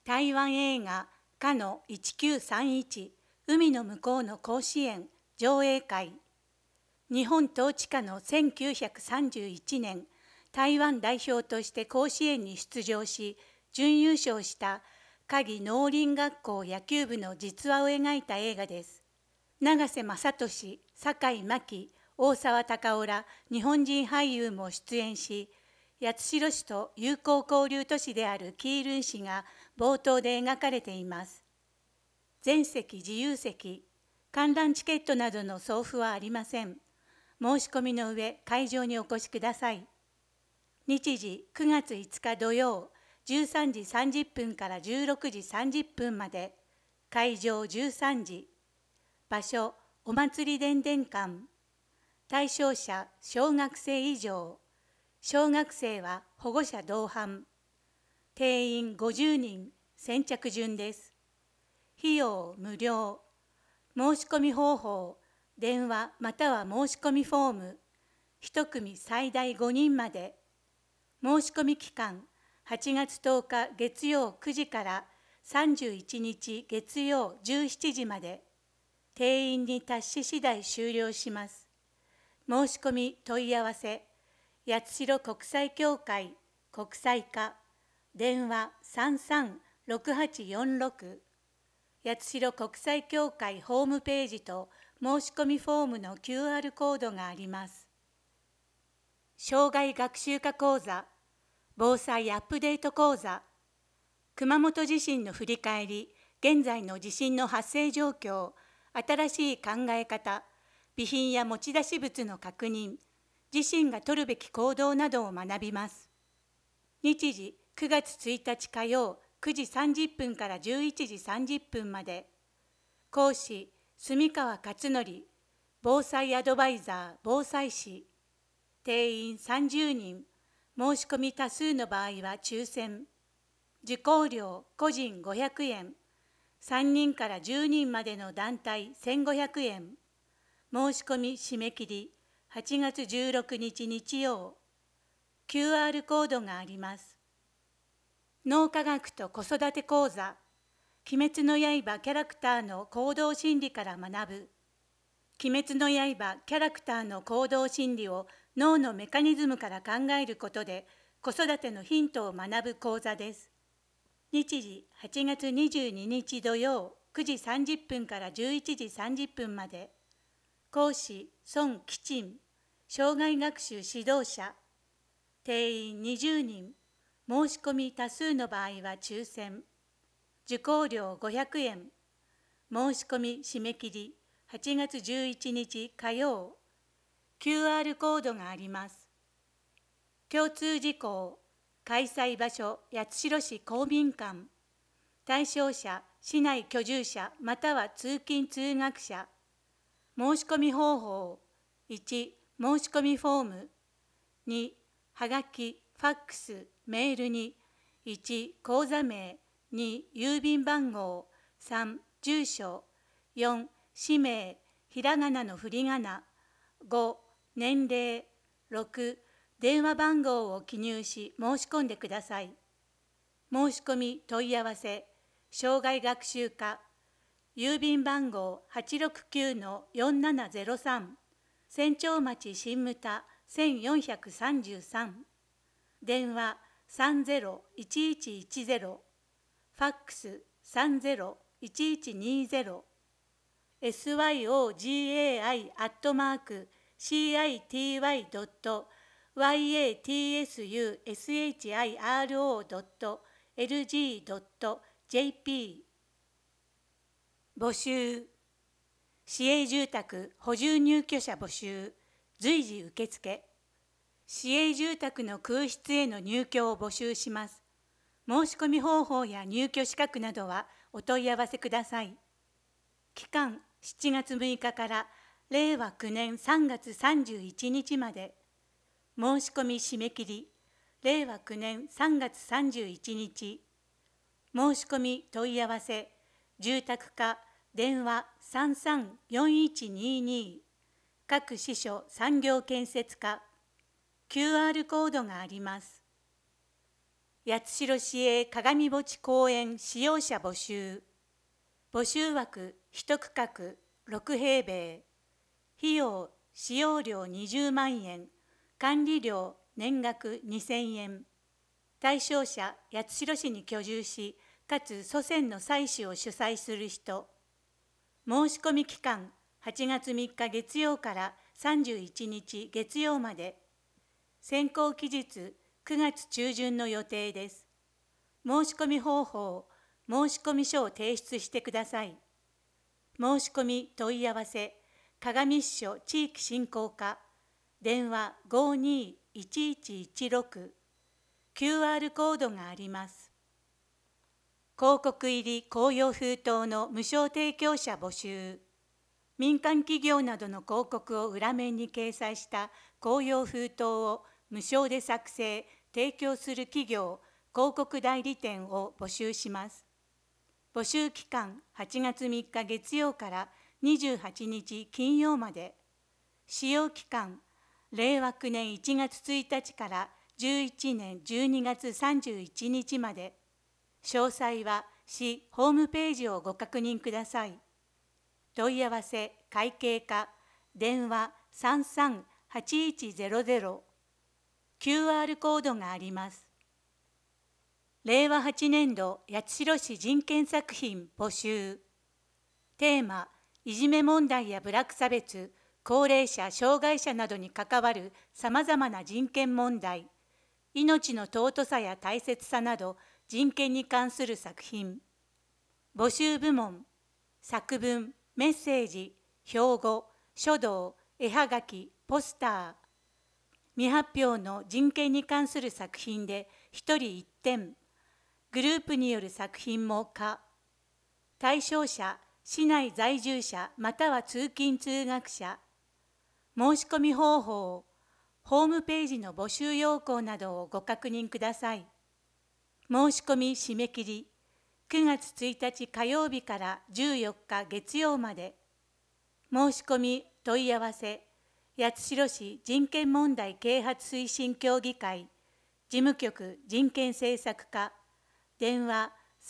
台湾映画かの1931海の向こうの甲子園上映会。日本統治下の1931年、台湾代表として甲子園に出場し、準優勝した嘉義農林学校野球部の実話を描いた映画です。永瀬正敏、坂井真紀、大沢たかおら日本人俳優も出演し、八代市と友好交流都市である基隆市が冒頭で描かれています。全席自由席、観覧チケットなどの送付はありません。申し込みの上、会場にお越しください。日時9月5日土曜、13時30分から16時30分まで、会場13時、場所お祭り伝々館、対象者小学生以上、小学生は保護者同伴、定員50人、先着順です。費用無料。申し込み方法、電話または申し込みフォーム、1組最大5人まで。申し込み期間、8月10日月曜9時から31日月曜17時まで。定員に達し次第終了します。申し込み問い合わせ、八代国際協会国際課、電話336846、八代国際協会ホームページと申し込みフォームの QR コードがあります。障害学習化講座、防災アップデート講座、熊本地震の振り返り、現在の地震の発生状況、新しい考え方、備品や持ち出し物の確認、自身が取るべき行動などを学びます。日時9月1日火曜9時30分から11時30分まで。講師、住川勝則、防災アドバイザー防災士。定員30人、申し込み多数の場合は抽選。受講料個人500円、3人から10人までの団体1500円。申し込み締め切り8月16日日曜。QR コードがあります。脳科学と子育て講座、鬼滅の刃キャラクターの行動心理から学ぶ。鬼滅の刃キャラクターの行動心理を脳のメカニズムから考えることで子育てのヒントを学ぶ講座です。日時8月22日土曜9時30分から11時30分まで。講師孫吉珍、障害学習指導者。定員20人、申し込み多数の場合は抽選。受講料500円。申し込み締め切り8月11日火曜。QR コードがあります。共通事項、開催場所八代市公民館。対象者市内居住者または通勤通学者。申し込み方法、1、申し込みフォーム、2、はがき、ファックス、メールに、1、口座名、2、郵便番号、3、住所、4、氏名、ひらがなの振り仮名、5、年齢、6、電話番号を記入し申し込んでください。申し込み問い合わせ、障害学習課、郵便番号869-4703、千丁町新牟田1433、電話30-1110、ファックス30-1120、syoi.city.yatsushiro.lg.jp。 募集。市営住宅補充入居者募集、随時受付。市営住宅の空室への入居を募集します。申し込み方法や入居資格などはお問い合わせください。期間7月6日から令和9年3月31日まで。申し込み締め切り令和9年3月31日。申し込み問い合わせ、住宅課電話334122、各支所産業建設課。QR コードがあります。 八代市営鏡墓地公園使用者募集。募集枠1区画6平米。費用使用料20万円。管理料年額2000円。対象者八代市に居住し、かつ祖先の祭祀を主催する人。申し込み期間8月3日月曜から31日月曜まで。選考期日9月中旬の予定です。申し込み方法、申し込み書を提出してください。申し込み問い合わせ、鏡支所地域振興課、電話521116、QR コードがあります。広告入り公用封筒の無償提供者募集。民間企業などの広告を裏面に掲載した公用封筒を無償で作成、提供する企業、広告代理店を募集します。募集期間8月3日月曜から28日金曜まで。使用期間令和9年1月1日から11年12月31日まで。詳細は市ホームページをご確認ください。問い合わせ会計課、電話338100、QR コードがあります。令和8年度八代市人権作品募集。テーマ、いじめ問題や部落差別、高齢者・障害者などに関わるさまざまな人権問題、命の尊さや大切さなど人権に関する作品。募集部門、作文、メッセージ、標語、書道、絵はがき、ポスター。未発表の人権に関する作品で1人1点。グループによる作品も可。対象者、市内在住者または通勤通学者。申し込み方法、ホームページの募集要項などをご確認ください。申し込み締め切り、9月1日火曜日から14日月曜まで。申し込み問い合わせ、八代市人権問題啓発推進協議会、事務局人権政策課、電話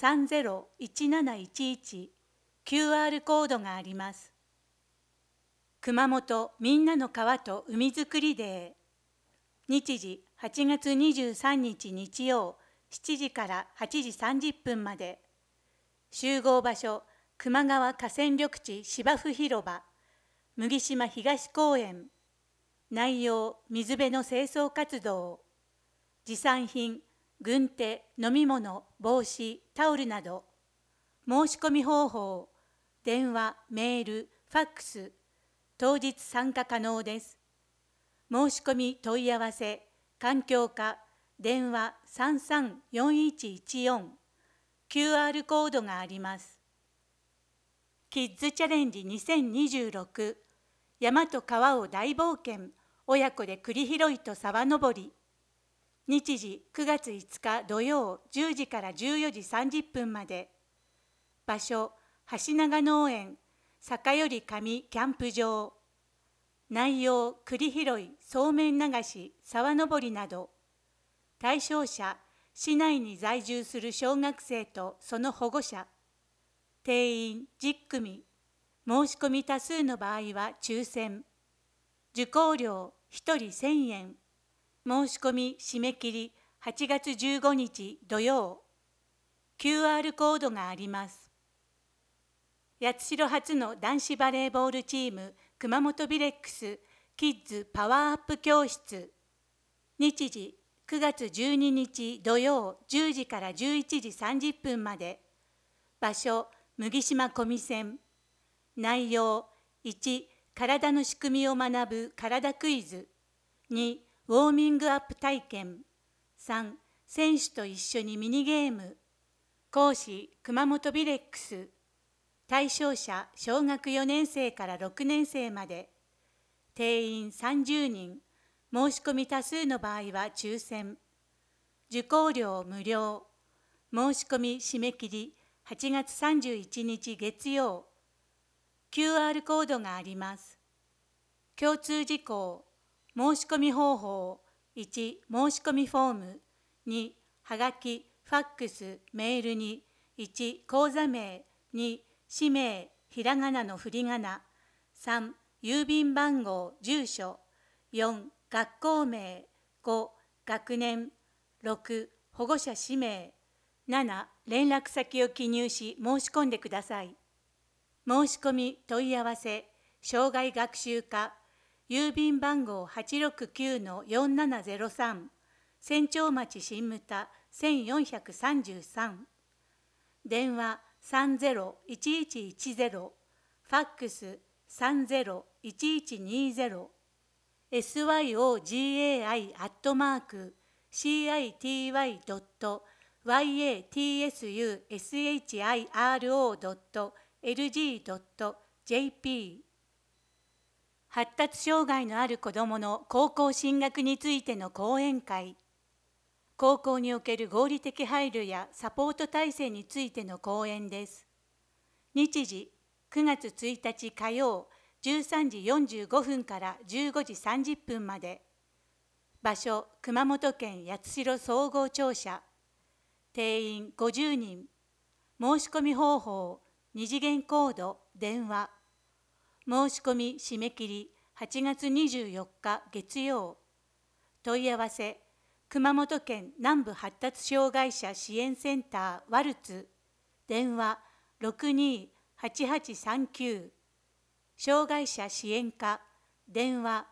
301711、QR コードがあります。熊本みんなの川と海づくりデー。日時8月23日日曜7時から8時30分まで。集合場所、球磨川河川緑地芝生広場、麦島東公園。内容、水辺の清掃活動。持参品、軍手、飲み物、帽子、タオルなど。申し込み方法、電話、メール、ファックス。当日参加可能です。申し込み問い合わせ、環境課、電話334114、QR コードがあります。キッズチャレンジ2026、山と川を大冒険、親子で栗拾いと沢登り。日時9月5日土曜10時から14時30分まで。場所、橋長農園、坂より上キャンプ場。内容、栗拾い、そうめん流し、沢登りなど。対象者、市内に在住する小学生とその保護者。定員10組。申し込み多数の場合は抽選。受講料1人1000円。申し込み締め切り8月15日土曜。QR コードがあります。八代初の男子バレーボールチーム熊本ビレックスキッズパワーアップ教室。日時9月12日土曜10時から11時30分まで。場所、麦島小見線。内容、1、体の仕組みを学ぶ体クイズ。2、ウォーミングアップ体験。3、選手と一緒にミニゲーム。講師、熊本ビレックス。対象者、小学4年生から6年生まで。定員30人。申し込み多数の場合は抽選。受講料無料。申し込み締め切り8月31日月曜。QR コードがあります。共通事項。申し込み方法。1、申し込みフォーム。2、 はがき、ファックス、メールに、1、口座名、2、氏名、ひらがなの振り仮名、3、郵便番号、住所、4、学校名、5、学年、6、保護者氏名、7、連絡先を記入し申し込んでください。申し込み問い合わせ、障害学習課、郵便番号 869-4703、千丁町新牟田1433、電話30-1110、ファックス30-1120、syoi.city.yatsushiro.lg.jp。 発達障害のある子どもの高校進学についての講演会、高校における合理的配慮やサポート体制についての講演です。日時、9月1日火曜13時45分から15時30分まで。場所、熊本県八代総合庁舎。定員50人。申し込み方法、2次元コード、電話。申し込み締め切り8月24日月曜。問い合わせ、熊本県南部発達障害者支援センターワルツ。電話628839。障害者支援課、電話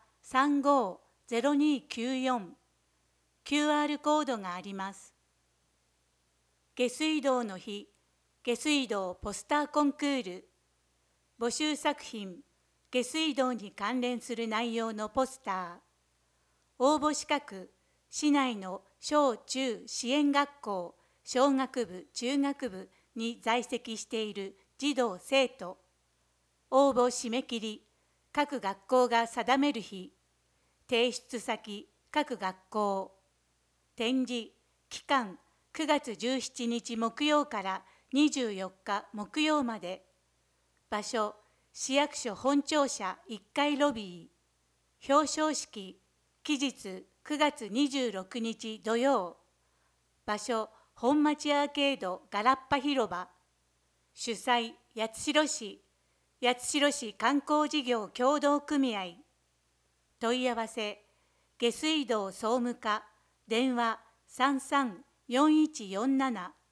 350294。QR コードがあります。下水道の日、下水道ポスターコンクール。募集作品、下水道に関連する内容のポスター。応募資格、市内の小中支援学校、小学部、中学部に在籍している児童生徒。応募締め切り、各学校が定める日。提出先、各学校。展示、期間、9月17日木曜から24日木曜まで。場所、市役所本庁舎1階ロビー。表彰式、期日9月26日土曜。場所、本町アーケードガラッパ広場。主催、八代市、八代市観光事業協同組合。問い合わせ、下水道総務課、電話33-4147